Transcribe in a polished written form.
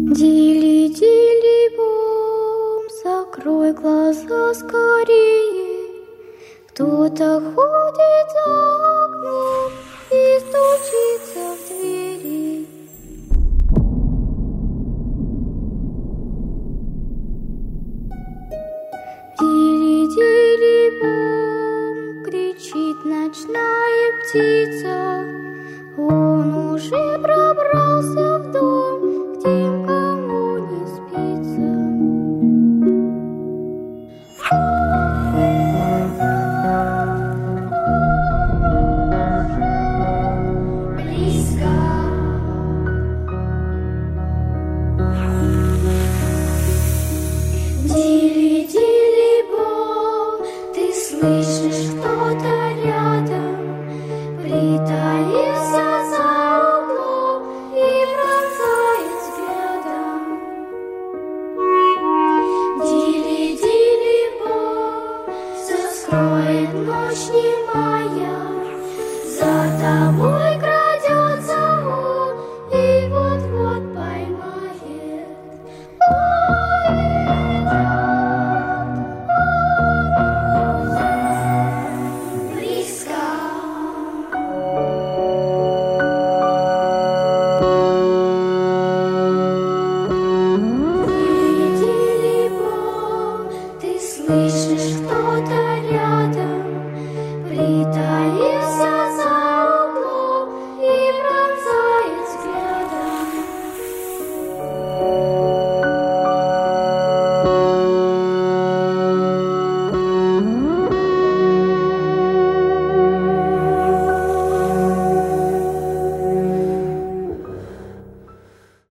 Дили-дили-бом, закрой глаза скорее. Кто-то ходит за окном и стучится в двери. Дили-дили-бом, кричит ночная птица. Он уже пробрался в дом, где никому не спится. Близко. Дили-дили-бом, ты слышишь, кто-то рядом притаился за углом и пронзает взглядом. Дили-дили-бом, все скроет ночь немая.